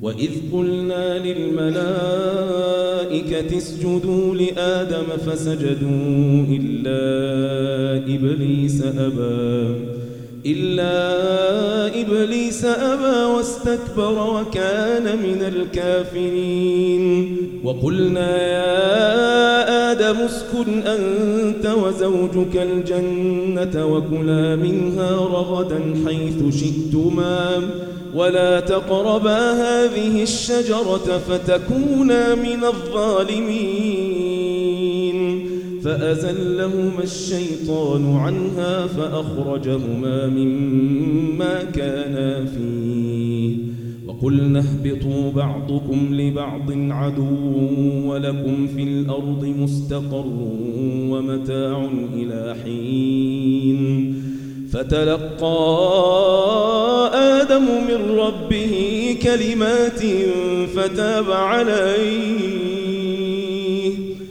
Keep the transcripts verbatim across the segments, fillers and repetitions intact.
وإذ قلنا للملائكة اسجدوا لآدم فسجدوا إلا إبليس أبى إلا إبليس أبى واستكبر وكان من الكافرين وقلنا يا آدم اسكن أنت وزوجك الجنة وكلا منها رغدا حيث شئتما ولا تقربا هذه الشجرة فتكونا من الظالمين فأزلهما الشيطان عنها فأخرجهما مما كانا فيه وقلنا اهبطوا بعضكم لبعض عدو ولكم في الأرض مستقر ومتاع إلى حين فتلقى آدم من ربه كلمات فتاب عليه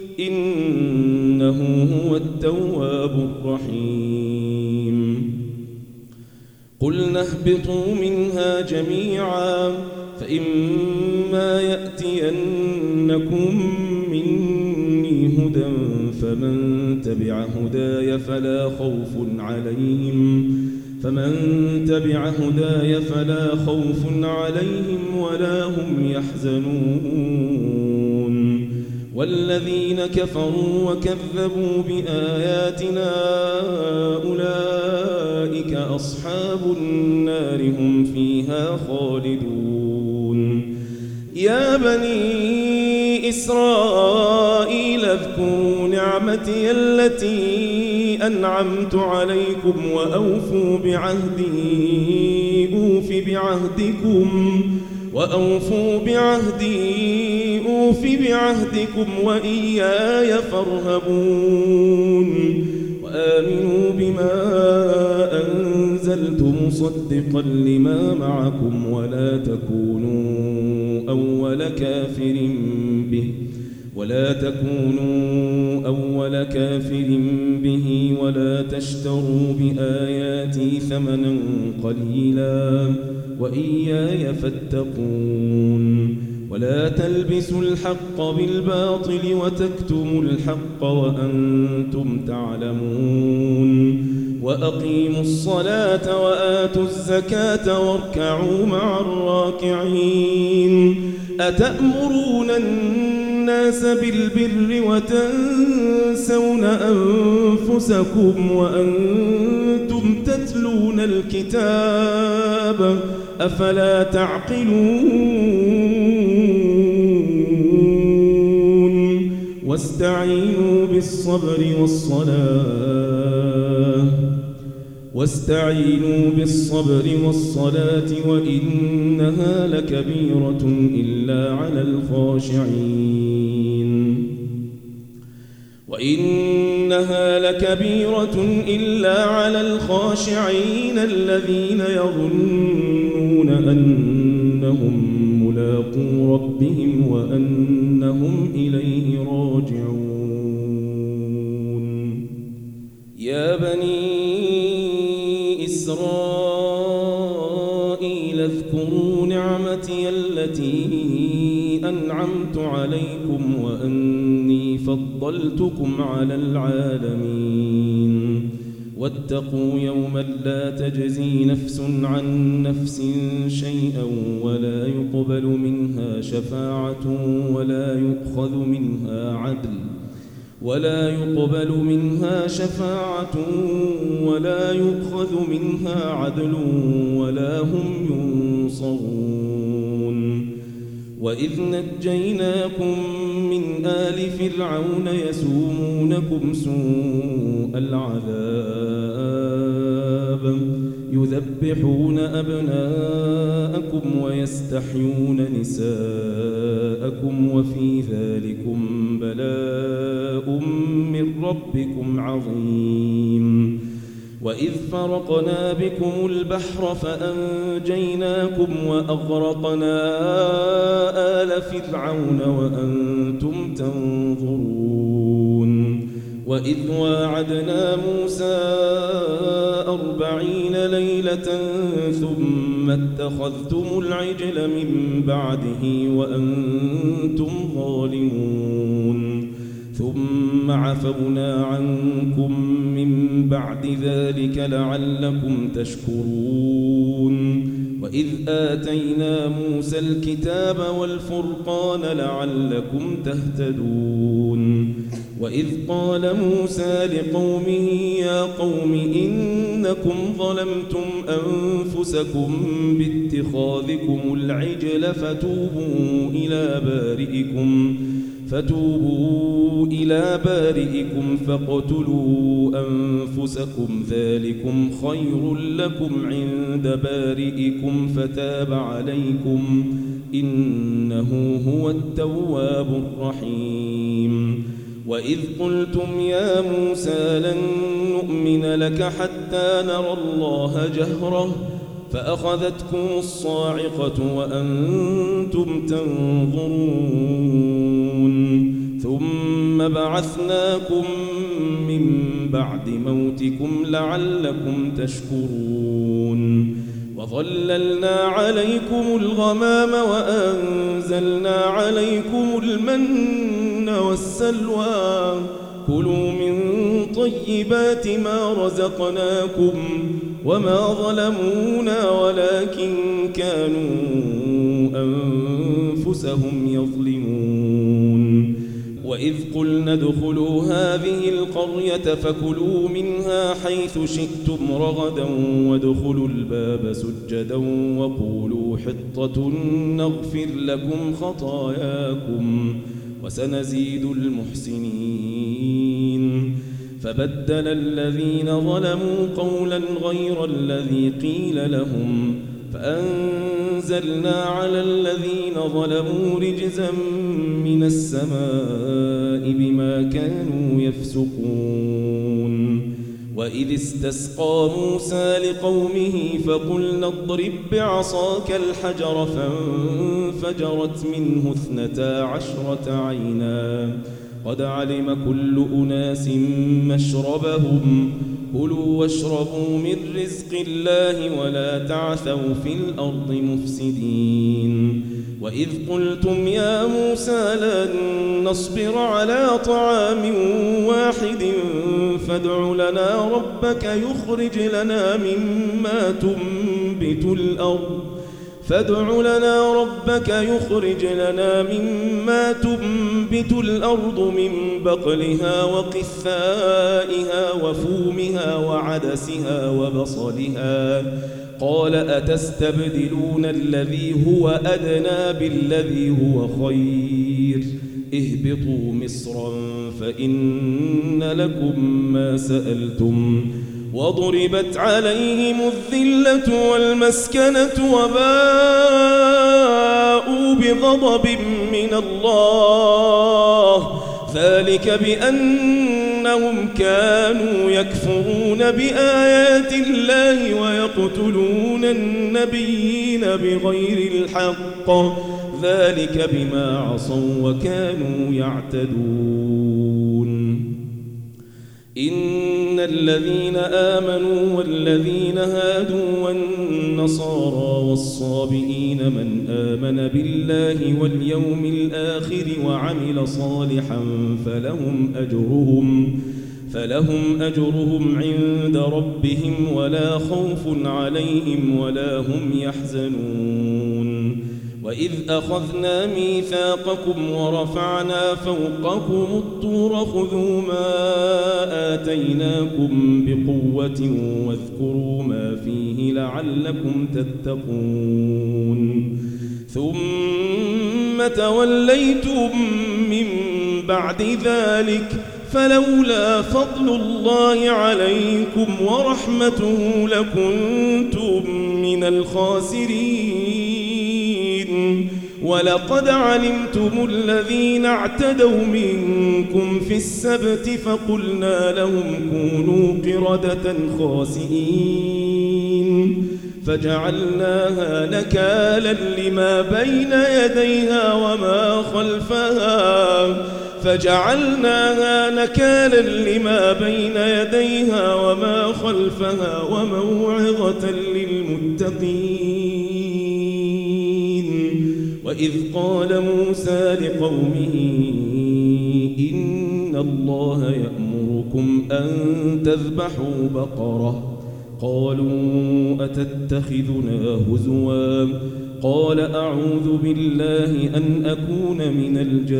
إنه هو التواب الرحيم قلنا اهبطوا منها جميعا فإما يأتينكم مني هدى فمن تبع هداي فلا خوف عليهم فمن تبع هداي فلا خوف عليهم ولا هم يحزنون والذين كفروا وكذبوا بآياتنا أولئك أصحاب النار هم فيها خالدون يا بني إسرائيل اذكروا نعمتي التي أنعمت عليكم وأوفوا بعهدي أوف بعهدكم وأوفوا بعهدي أوف بعهدكم وإياي فارهبون وآمنوا بما أنزلت مصدقا لما معكم ولا تكونوا أول كافر به ولا تكونوا أول كافر به ولا تشتروا بآياتي ثمنا قليلا وإياي فاتقون ولا تلبسوا الحق بالباطل وتكتموا الحق وأنتم تعلمون وأقيموا الصلاة وآتوا الزكاة واركعوا مع الراكعين أتأمرون الناس بالبر وتنسون أنفسكم وأنتم تتلون الكتاب أفلا تعقلون واستعينوا بالصبر والصلاة واستعينوا بالصبر والصلاة وإنها لكبيرة إلا على الخاشعين وإنها لكبيرة إلا على الخاشعين الذين يظنون أنهم ملاقو ربهم وأنهم إليه راجعون يا بني إسرائيل اذكروا نعمتي التي أنعمت عليكم وأني فضلتكم على العالمين واتقوا يوما لا تجزي نفس عن نفس شيئا ولا يقبل منها شفاعة ولا يؤخذ منها عدل ولا يقبل منها شفاعة ولا يؤخذ منها عدل ولا هم ينصرون وإذ نجيناكم من آل فرعون يسومونكم سوء العذاب يذبحون أبناءكم ويستحيون نساءكم وفي ذلكم بلاء من ربكم عظيم وإذ فرقنا بكم البحر فأنجيناكم وأغرقنا آل فرعون وأنتم تنظرون وإذ واعدنا موسى أربعين ليلة ثم اتخذتم العجل من بعده وأنتم ظالمون ثم عفونا عنكم من بعد ذلك لعلكم تشكرون وإذ آتينا موسى الكتاب والفرقان لعلكم تهتدون وإذ قال موسى لقومه يا قوم إنكم ظلمتم أنفسكم باتخاذكم العجل فتوبوا إلى بارئكم فتوبوا إلى بارئكم فاقتلوا أنفسكم ذلكم خير لكم عند بارئكم فتاب عليكم إنه هو التواب الرحيم وإذ قلتم يا موسى لن نؤمن لك حتى نرى الله جهرة فأخذتكم الصاعقة وأنتم تنظرون ثم بعثناكم من بعد موتكم لعلكم تشكرون وظللنا عليكم الغمام وأنزلنا عليكم المن والسلوى كلوا من طيبات ما رزقناكم وما ظلمونا ولكن كانوا أنفسهم يظلمون وإذ قلنا ادخلوا هذه القرية فكلوا منها حيث شئتم رغدا وادخلوا الباب سجدا وقولوا حطة نغفر لكم خطاياكم وسنزيد المحسنين فبدل الذين ظلموا قولا غير الذي قيل لهم فأنزلنا على الذين ظلموا رجزا من السماء بما كانوا يفسقون وإذ استسقى موسى لقومه فقلنا اضرب بعصاك الحجر فانفجرت منه اثنتا عشرة عينا قد علم كل أناس مشربهم كلوا واشربوا من رزق الله ولا تعثوا في الأرض مفسدين وإذ قلتم يا موسى لن نصبر على طعام واحد فادع لنا ربك يخرج لنا مما تنبت الأرض فادع لنا ربك يخرج لنا مما تنبت الأرض من بقلها وقثائها وفومها وعدسها وبصلها قال أتستبدلون الذي هو أدنى بالذي هو خير اهبطوا مصرا فإن لكم ما سألتم وضربت عليهم الذلة والمسكنة وباءوا بغضب من الله ذلك بأنهم كانوا يكفرون بآيات الله ويقتلون النبيين بغير الحق ذلك بما عصوا وكانوا يعتدون إن الذين آمنوا والذين هادوا والنصارى والصابئين من آمن بالله واليوم الآخر وعمل صالحا فلهم أجرهم فلهم أجرهم عند ربهم ولا خوف عليهم ولا هم يحزنون وإذ أخذنا ميثاقكم ورفعنا فوقكم الطور خذوا ما آتيناكم بقوة واذكروا ما فيه لعلكم تتقون ثم توليتم من بعد ذلك فلولا فضل الله عليكم ورحمته لكنتم من الخاسرين ولقد علمتم الذين اعتدوا منكم في السبت فقلنا لهم كونوا قردة خاسئين فجعلناها نكالا لما بين يديها وما خلفها فجعلناها نكالا لما بين يديها وما خلفها وموعظة للمتقين. وإذ قال موسى لقومه إن الله يأمركم أن تذبحوا بقرة قالوا أتتخذنا هزوا قال أعوذ بالله أن أكون من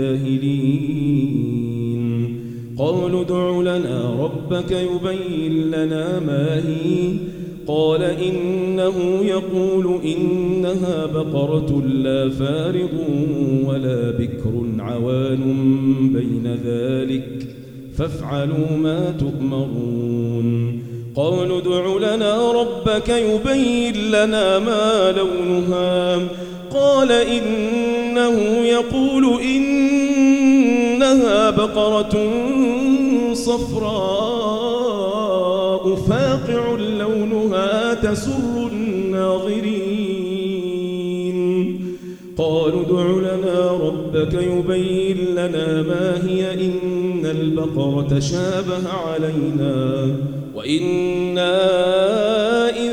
الجاهلين. قالوا ادع لنا ربك يبين لنا ما هي قال إنه يقول إنها بقرة لا فارض ولا بكر عوان بين ذلك فافعلوا ما تؤمرون. قالوا ادع لنا ربك يبين لنا ما لونها قال إنه يقول إنها بقرة صفراء فاقع لونها تسر الناظرين. قالوا ادع لنا ربك يبين لنا ما هي إن البقرة شابه علينا وإنا إن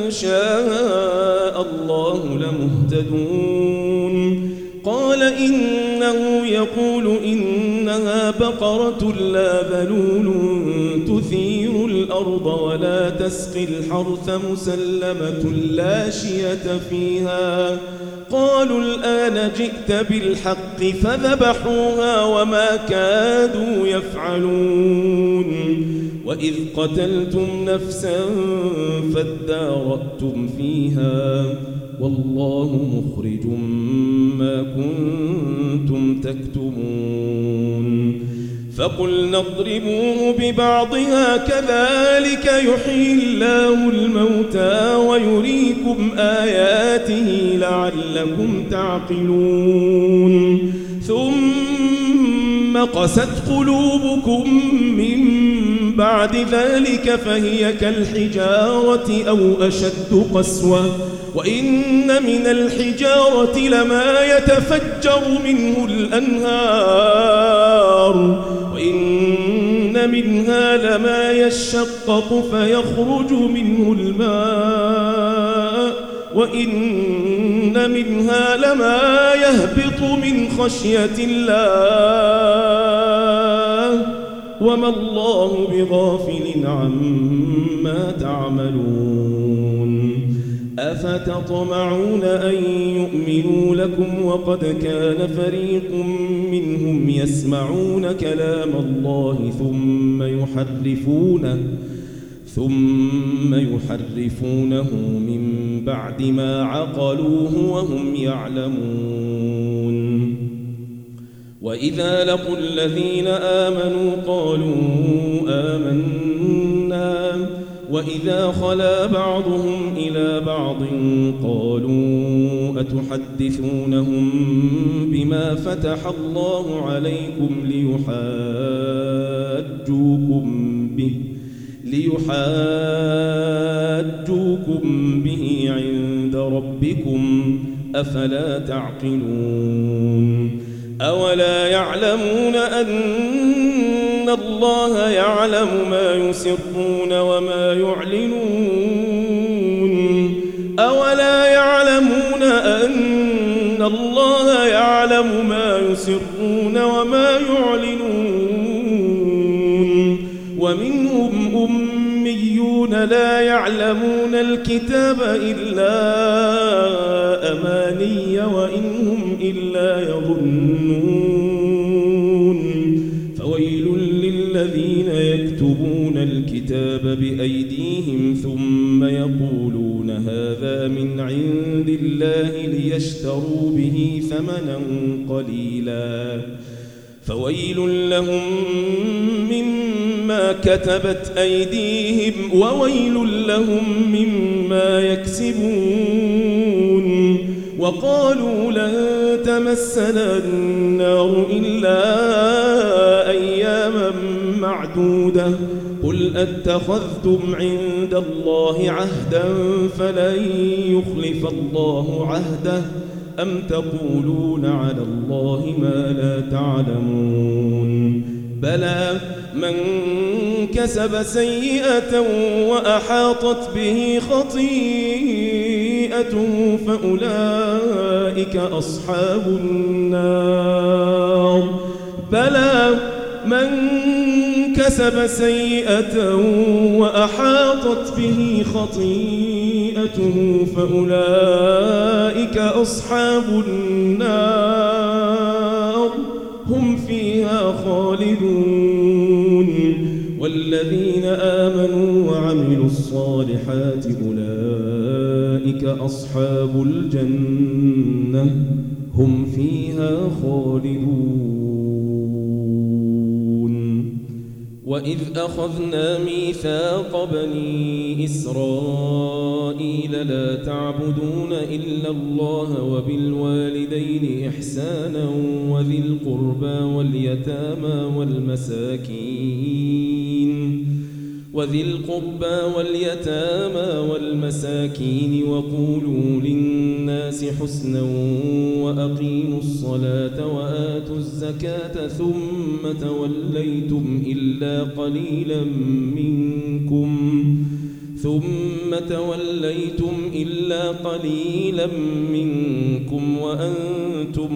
شاء الله لمهتدون. قال إنه يقول إنها بقرة لا ذلول تثير الأرض ولا تسقي الحرث مسلمة لا شية فيها. قالوا الآن جئت بالحق فذبحوها وما كادوا يفعلون. وإذ قتلتم نفسا فادارأتم فيها والله مخرج ما كنتم تكتمون. فقلنا اضربوه ببعضها كذلك يحيي الله الموتى ويريكم آياته لعلكم تعقلون. ثم قست قلوبكم من بعد ذلك فهي كالحجارة أو أشد قسوة وإن من الحجارة لما يتفجر منه الأنهار وإن منها لما يشقق فيخرج منه الماء وإن منها لما يهبط من خشية الله وما الله بغافل عما تعملون. أفتطمعون أن يؤمنوا لكم وقد كان فريق منهم يسمعون كلام الله ثم يحرفونه ثم يحرفونه من بعد ما عقلوه وهم يعلمون. وإذا لقوا الذين آمنوا قالوا آمنا وإذا خلا بعضهم إلى بعض قالوا أتحدثونهم بما فتح الله عليكم ليحاجوكم به ليحاجوكم به عند ربكم أفلا تعقلون. أولا يعلمون أن الله يعلم ما يسرون وما يعلنون. أولا يعلمون أن الله يعلم ما يسرون وما يعلنون. ومنهم أميون لا يعلمون الكتاب إلا أماني وإن هم إلا يظنون. فويل للذين يكتبون الكتاب بأيديهم ثم يقولون هذا من عند الله ليشتروا به ثمنا قليلا فويل لهم مما كتبت أيديهم وويل لهم مما يكسبون. وقالوا لن تمسنا النار إلا أياما معدودة قل أتخذتم عند الله عهدا فلن يخلف الله عهده أم تقولون على الله ما لا تعلمون بلى من كسب سيئة وأحاطت به خطيئته فأولئك أصحاب النار بلى من كسب سيئة وأحاطت به خطيئته فأولئك أصحاب النار هم فيها خالدون والذين آمنوا وعملوا الصالحات أولئك أصحاب الجنة هم فيها خالدون وإذ أخذنا ميثاق بني إسرائيل لا تعبدون إلا الله وبالوالدين إحسانا وذي القربى واليتامى والمساكين وذي القربى واليتامى والمساكين وقولوا للناس حسنا وأقيموا الصلاة وآتوا الزكاة ثم توليتم إلا قليلا منكم ثم توليتم إلا قليلا منكم وأنتم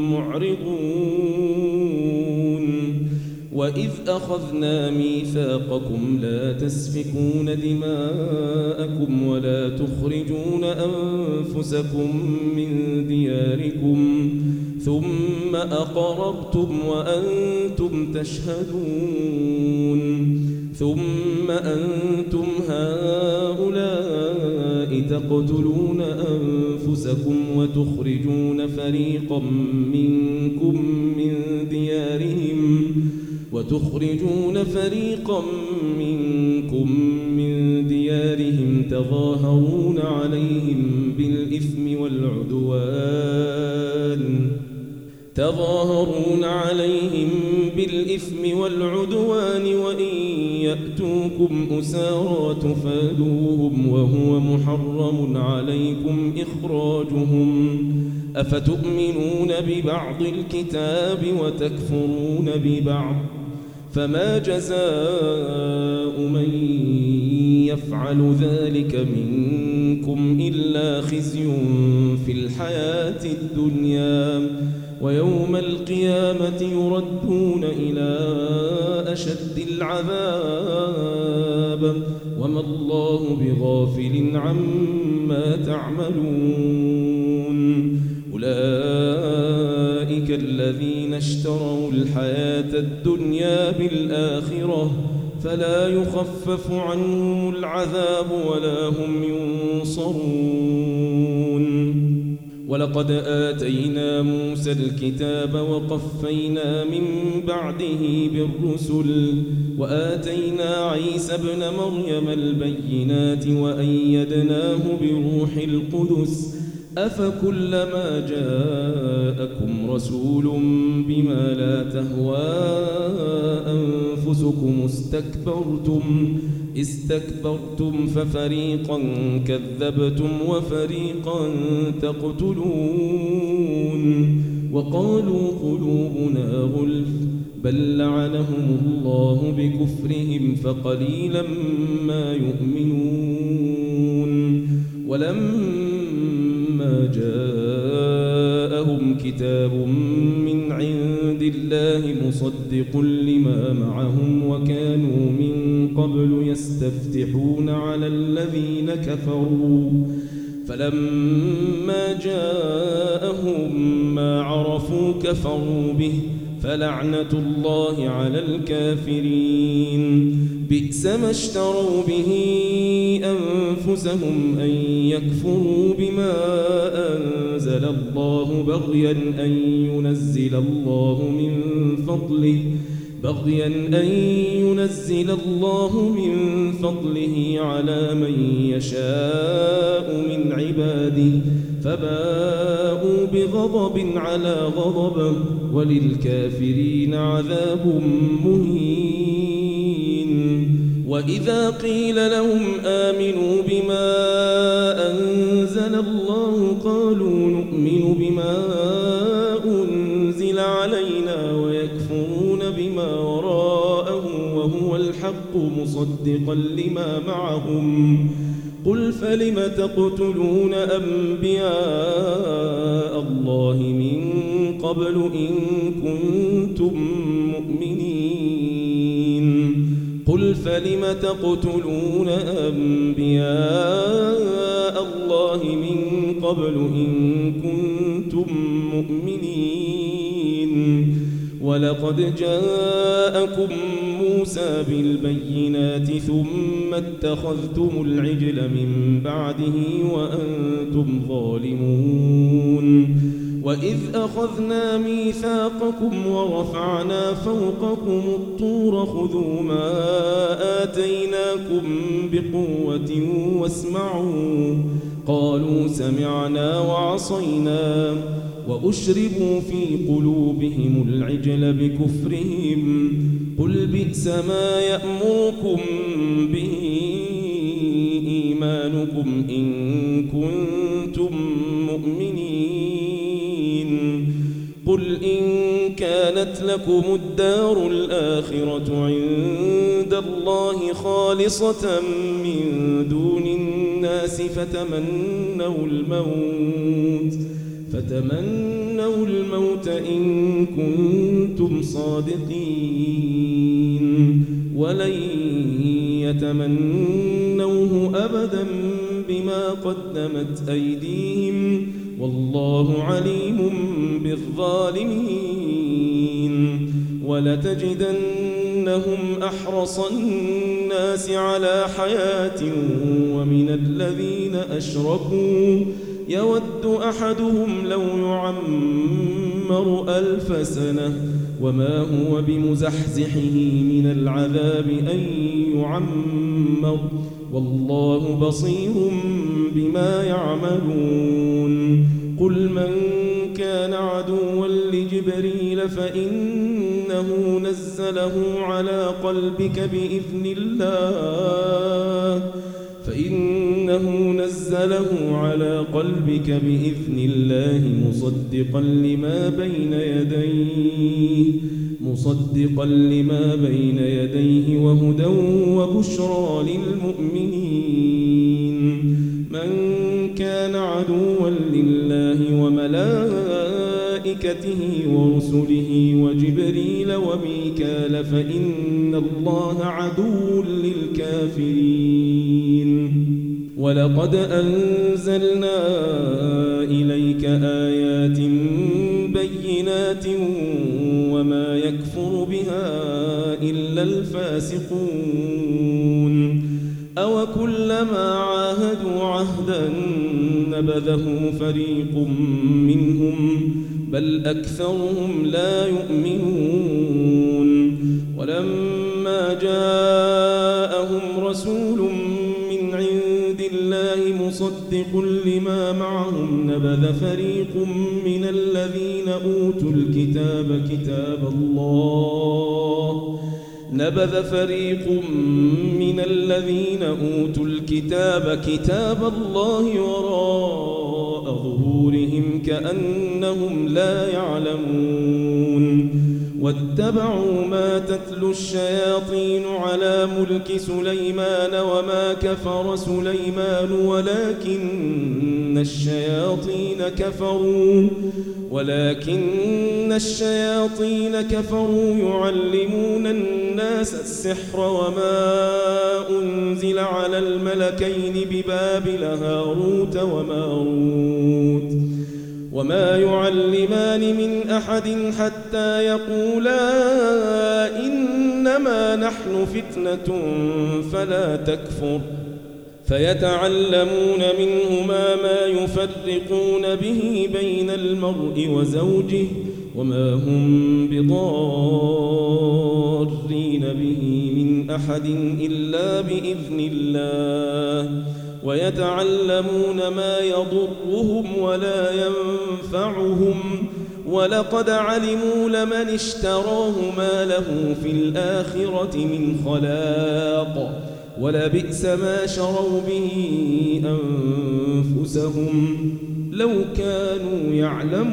معرضون وإذ أخذنا ميثاقكم لا تسفكون دماءكم ولا تخرجون أنفسكم من دياركم ثم أقررتم وأنتم تشهدون ثم أنتم هؤلاء تقتلون أنفسكم وتخرجون فريقا منكم من ديارهم وتخرجون فريقا منكم من ديارهم تظاهرون عليهم بالإثم والعدوان تظاهرون عليهم بالإثم والعدوان وإن يأتوكم أسارى تفادوهم وهو محرم عليكم إخراجهم أفتؤمنون ببعض الكتاب وتكفرون ببعض فما جزاء من يفعل ذلك منكم إلا خزي في الحياة الدنيا ويوم القيامة يردون إلى أشد العذاب وما الله بغافل عما تعملون أولئك الذين اشتروا الحياة الدنيا بالآخرة فلا يخفف عنهم العذاب ولا هم ينصرون ولقد آتينا موسى الكتاب وقفينا من بعده بالرسل وآتينا عيسى ابن مريم البينات وأيدناه بروح القدس أفكلما جاءكم رسول بما لا تهوى أنفسكم استكبرتم استكبرتم ففريقا كذبتم وفريقا تقتلون وقالوا قلوبنا غلف بل لعنهم الله بكفرهم فقليلا ما يؤمنون ولما جاءهم كتاب من عند الله مصدق لما معهم وكانوا من قبل يستفتحون على الذين كفروا فلما جاءهم ما عرفوا كفروا به فلعنة الله على الكافرين بئس ما اشتروا به أنفسهم أن يكفروا بما أنزل الله بغيا أن ينزل الله من فضله بغيا أن ينزل الله من فضله على من يشاء من عباده فباءوا بغضب على غضب وللكافرين عذاب مهين وإذا قيل لهم آمنوا بما أنزل الله قالوا نؤمن بما مصدقا لما معهم قل فلم تقتلون أنبياء الله من قبل إن كنتم مؤمنين قل فلم تقتلون أنبياء الله من قبل إن كنتم مؤمنين ولقد جاءكم موسى بالبينات ثم اتخذتم العجل من بعده وأنتم ظالمون وإذ أخذنا ميثاقكم ورفعنا فوقكم الطور خذوا ما آتيناكم بقوة واسمعوا قالوا سمعنا وعصينا وأشربوا في قلوبهم العجل بكفرهم قل بئس ما يأمركم به إيمانكم إن كنتم مؤمنين قل إن كانت لكم الدار الآخرة عند الله خالصة من دون الناس فتمنوا الموت فتمنوا الموت إن كنتم صادقين ولن يتمنوه أبدا بما قدمت أيديهم والله عليم بالظالمين ولتجدنهم أحرص الناس على حياة ومن الذين أشركوا يود أحدهم لو يعمر ألف سنة وما هو بمزحزحه من العذاب أن يعمر والله بصير بما يعملون قل من كان عدوا لجبريل فإنه نزله على قلبك بإذن الله فإنه نزله على قلبك بإذن الله مصدقا لما بين يديه مصدقا لما بين يديه وهدى وبشرى للمؤمنين من كان عدوا لله وملائكته ورسله وجبريل وميكال فإن الله عدو للكافرين ولقد أنزلنا إليك آيات بينات وما يكفر بها إلا الفاسقون أو كلما عاهدوا عهدا نبذه فريق منهم بل أكثرهم لا يؤمنون ولما جاءهم رسول من عند الله مصدق لما معهم نبذ فريق من الذين أوتوا الكتاب كتاب الله نبذ فريق من الذين أوتوا الكتاب كتاب الله وراء ظهورهم كأنهم لا يعلمون واتبعوا ما تتلو الشياطين على ملك سليمان وما كفر سليمان ولكن الشياطين كفروا ولكن الشياطين كفروا يعلمون الناس السحر وما أنزل على الملكين ببابل هاروت وماروت وما يعلمان من أحد حتى يقولا إنما نحن فتنة فلا تكفر فيتعلمون منهما ما يفرقون به بين المرء وزوجه وما هم بضارين به من أحد إلا بإذن الله ويتعلمون ما يضرهم ولا ينفعهم ولقد علموا لمن اشتراه ما له في الآخرة من خلاق ولبئس ما شروا به أنفسهم لو كانوا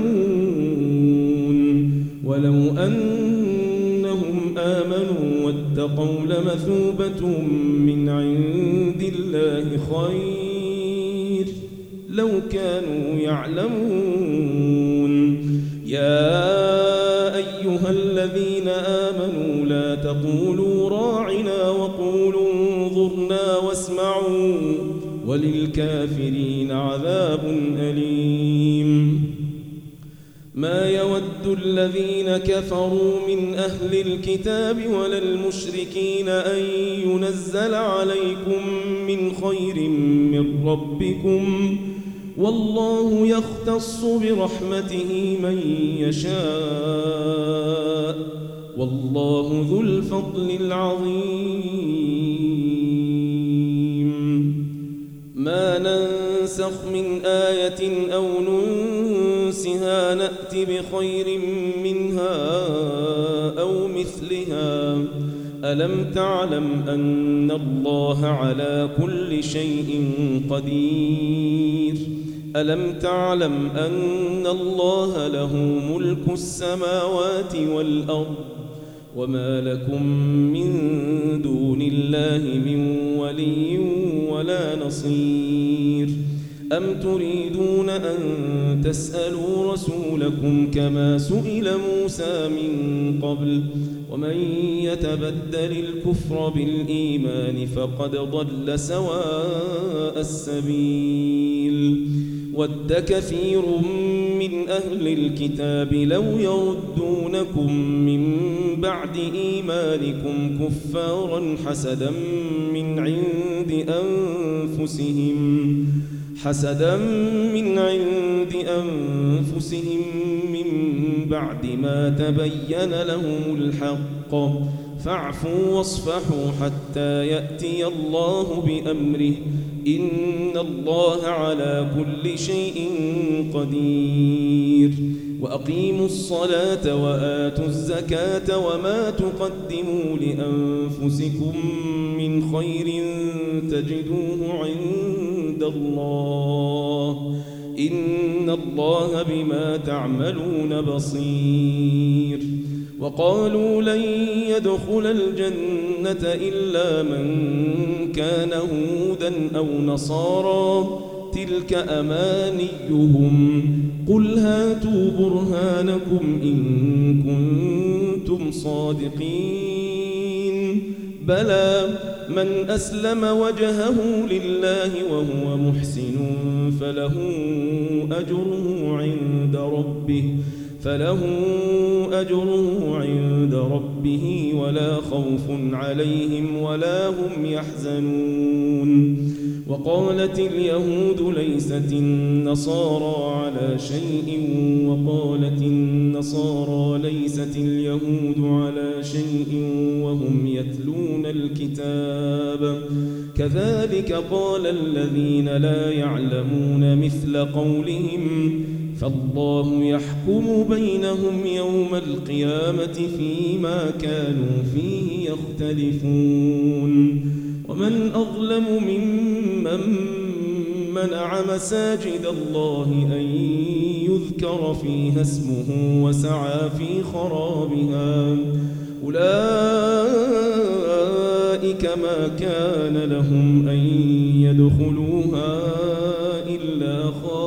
يعلمون ولو أنهم آمنوا واتقوا لمثوبة من عند الله خير لو كانوا يعلمون. يا أيها الذين آمنوا لا تقولوا راعنا وقولوا انظرنا واسمعوا وللكافرين عذاب أليم. ما يود الذين كفروا من أهل الكتاب ولا المشركين أن ينزل عليكم من خير من ربكم والله يختص برحمته من يشاء والله ذو الفضل العظيم. ما ننسخ من آية أو ننسها نأت بخير منها أو مثلها. ألم تعلم أن الله على كل شيء قدير؟ ألم تعلم أن الله له ملك السماوات والأرض وما لكم من دون الله من ولي ولا نصير؟ أم تريدون أن تسألوا رسولكم كما سئل موسى من قبل ومن يتبدل الكفر بالإيمان فقد ضل سواء السبيل. ود كثير من أهل الكتاب لو يردونكم من بعد إيمانكم كفارا حسدا من عند أنفسهم حسدا من عند أنفسهم من بعد ما تبين لهم الحق فاعفوا واصفحوا حتى يأتي الله بأمره إن الله على كل شيء قدير. وأقيموا الصلاة وآتوا الزكاة وما تقدموا لأنفسكم من خير تجدوه عند الله إن الله بما تعملون بصير. وقالوا لن يدخل الجنة إلا من كان هودا أو نصارى تلك أمانيهم قل هاتوا برهانكم إن كنتم صادقين. بلى من أسلم وجهه لله وهو محسن فله أجره عند ربه فله أجره عند ربه ولا خوف عليهم ولا هم يحزنون. وقالت اليهود ليست النصارى على شيء وقالت النصارى ليست اليهود على شيء وهم يتلون الكتاب كذلك قال الذين لا يعلمون مثل قولهم فالله يحكم بينهم يوم القيامة فيما كانوا فيه يختلفون. ومن أظلم ممن منع مساجد الله أن يذكر فيها اسمه وسعى في خرابها أولئك ما كان لهم أن يدخلوها إلا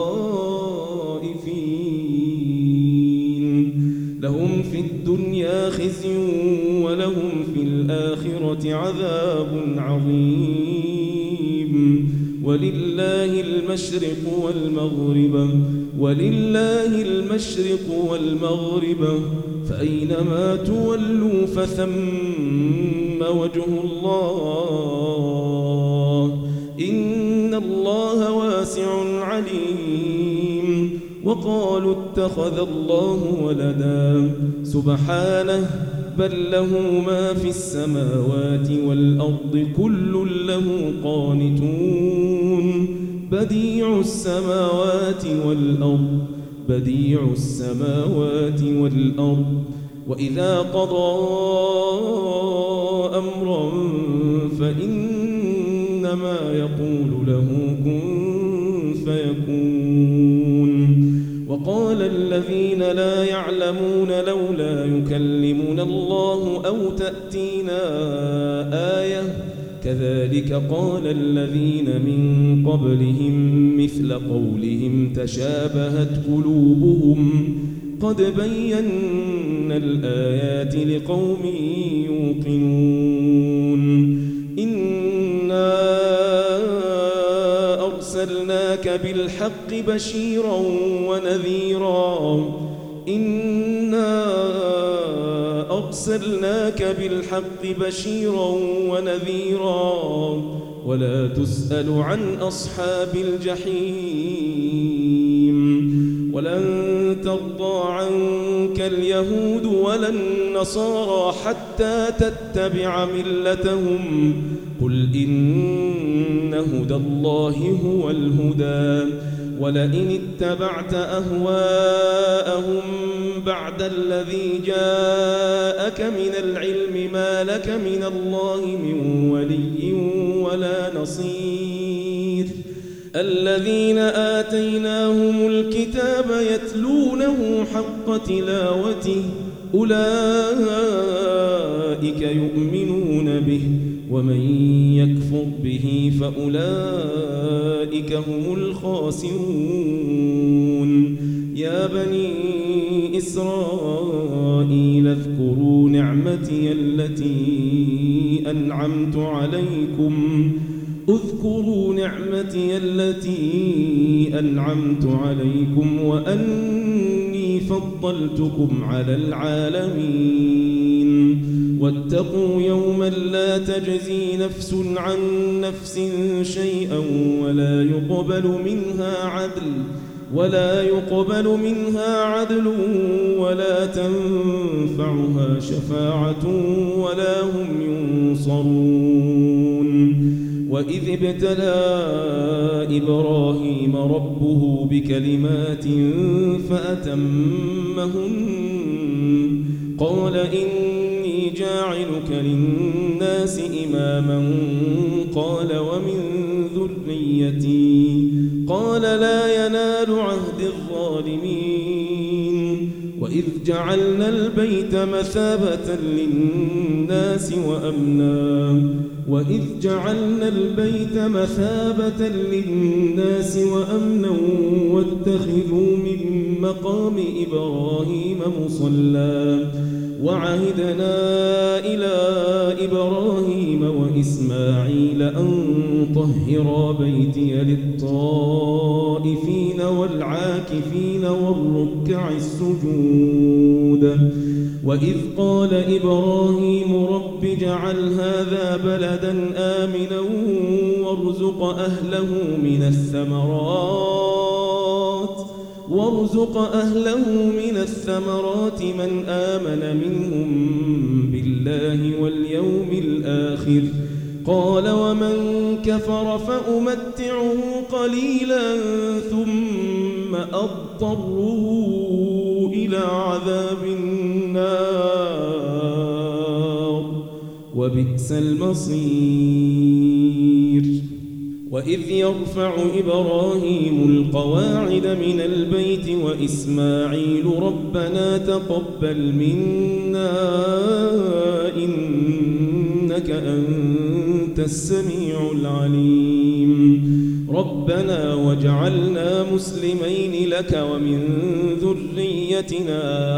خائفين لهم في الدنيا خزي ولهم في الآخرة عذاب عظيم. ولله المشرق والمغرب ولله المشرق والمغرب فأينما تولوا فثم وجه الله إن الله واسع عليم. وقالوا اتخذ الله ولدا سبحانه بل له ما في السماوات والأرض كل له قانتون بديع السماوات والأرض بديع السماوات والأرض وإذا قضى أمرا فإنما يقول له كن فيكون. وقال الذين لا يعلمون لولا يكلمنا الله أو تأتينا آية كذلك قال الذين من قبلهم مثل قولهم تشابهت قلوبهم قد بينا الآيات لقوم يوقنون إنا أرسلناك بالحق بشيرا ونذيرا إنا أرسلناك بالحق بشيرا ونذيرا ولا تسأل عن أصحاب الجحيم ولن ترضى عنك اليهود ولا النصارى حتى تتبع ملتهم قل إن هدى الله هو الهدى ولئن اتبعت أهواءهم بعد الذي جاءك من العلم ما لك من الله من ولي ولا نصير الذين آتيناهم الكتاب يتلونه حق تلاوته أولئك يؤمنون به ومن يكفر به فأولئك هم الخاسرون يا بني إسرائيل اذكروا نعمتي التي أنعمت عليكم اذكروا نعمتي التي أنعمت عليكم وأني فضلتكم على العالمين واتقوا يوما لا تجزي نفس عن نفس شيئا ولا يقبل منها عدل ولا يقبل منها عدل ولا تنفعها شفاعة ولا هم ينصرون وإذ ابتلى إبراهيم ربه بكلمات فأتمهن قال إني جاعلك للناس إماما قال ومن ذريتي قال لا ينال عهد الظالمين وإذ جعلنا البيت مثابة للناس وأمنا وإذ جعلنا البيت مثابة للناس وأمنا واتخذوا من مقام إبراهيم مصلى وعهدنا إلى إبراهيم وإسماعيل أن طهرا بيتي للطائفين والعاكفين والركع السجود وإذ قال إبراهيم رب اجعل هذا بلدا آمنا وارزق أهله من الثمرات وارزق أهله من الثمرات من آمن منهم بالله واليوم الآخر قال ومن كفر فأمتعه قليلا ثم أضطره إلى عذاب النار وبئس المصير وإذ يرفع إبراهيم القواعد من البيت وإسماعيل ربنا تقبل منا إنك أنت السميع العليم ربنا واجعلنا مسلمين لك ومن ذريتنا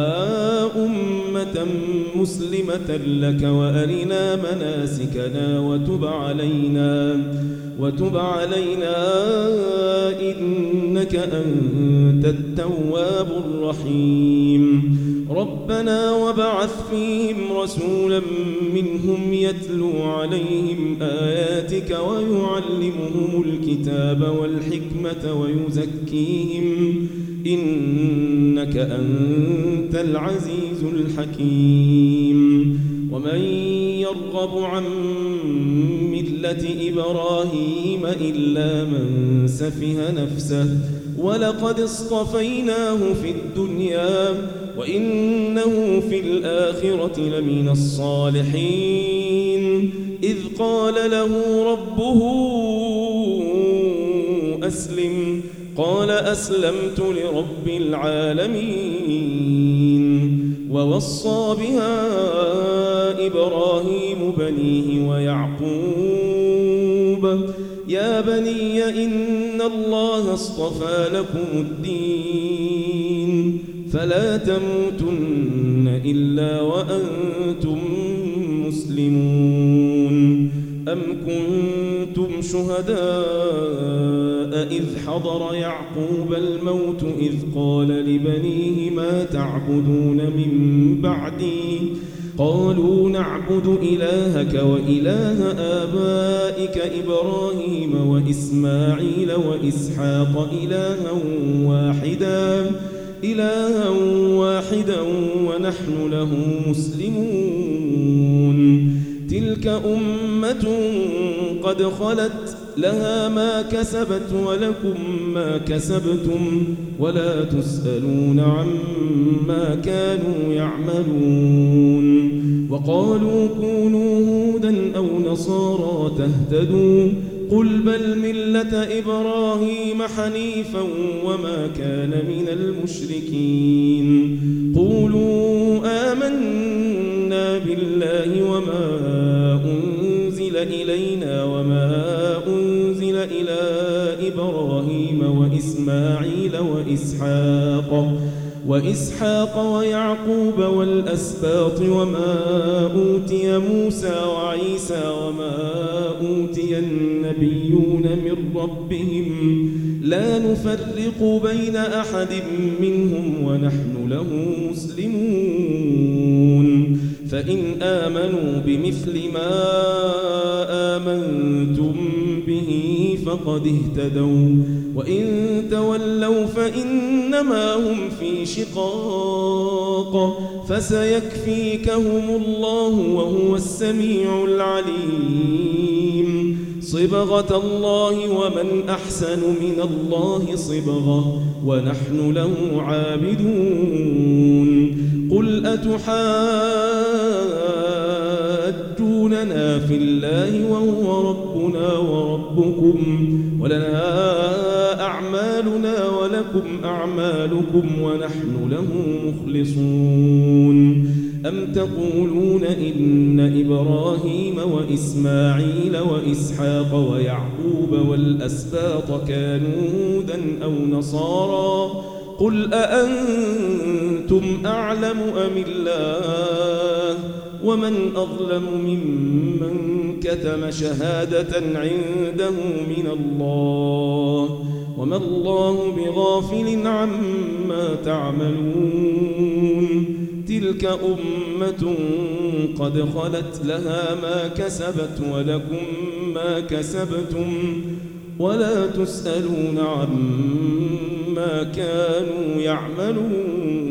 أمة مسلمة لك وأرنا مناسكنا وتب علينا وتب علينا إنك أنت التواب الرحيم ربنا وابعث فيهم رسولا منهم يتلو عليهم آياتك ويعلمهم الكتاب والحكمة ويزكيهم إنك أنت العزيز الحكيم ومن يرغب عن ملة إبراهيم إلا من سفه نفسه ولقد اصطفيناه في الدنيا وإنه في الآخرة لمن الصالحين إذ قال له ربه أسلم قال أسلمت لرب العالمين ووصى بها إبراهيم بنيه ويعقوب يا بني إن الله اصطفى لكم الدين فلا تموتن إلا وأنتم مسلمون أم كنتم شهداء إذ حضر يعقوب الموت إذ قال لبنيه ما تعبدون من بعدي قالوا نعبد إلهك وإله آبائك إبراهيم وإسماعيل وإسحاق إلها واحدا إلها واحدا ونحن له مسلمون تلك أمة قد خلت لها ما كسبت ولكم ما كسبتم ولا تسألون عما كانوا يعملون وقالوا كونوا هودا أو نصارى تهتدوا قل بل ملة إبراهيم حنيفا وما كان من المشركين قولوا آمنا بالله وما أنزل إلينا وما أنزل إلى إبراهيم وإسماعيل وإسحاق وإسحاق ويعقوب والأسباط وما أوتي موسى وعيسى وما أوتي النبيون من ربهم لا نفرق بين أحد منهم ونحن له مسلمون فإن آمنوا بمثل ما آمنتم به فقد اهتدوا وإن تولوا فإنما هم في شقاق فسيكفيكهم الله وهو السميع العليم صبغة الله ومن أحسن من الله صبغة ونحن له عابدون قل أتحاجوننا في الله وهو ربنا وربكم ولنا أعمالنا ولكم أعمالكم ونحن له مخلصون أم تقولون إن إبراهيم وإسماعيل وإسحاق ويعقوب والأسباط كانوا هودا أو نصارى قل أأنتم أعلم أم الله ومن أظلم ممن كتم شهادة عنده من الله وما الله بغافل عما تعملون تلك أمة قد خلت لها ما كسبت ولكم ما كسبتم ولا تسألون عما كانوا يعملون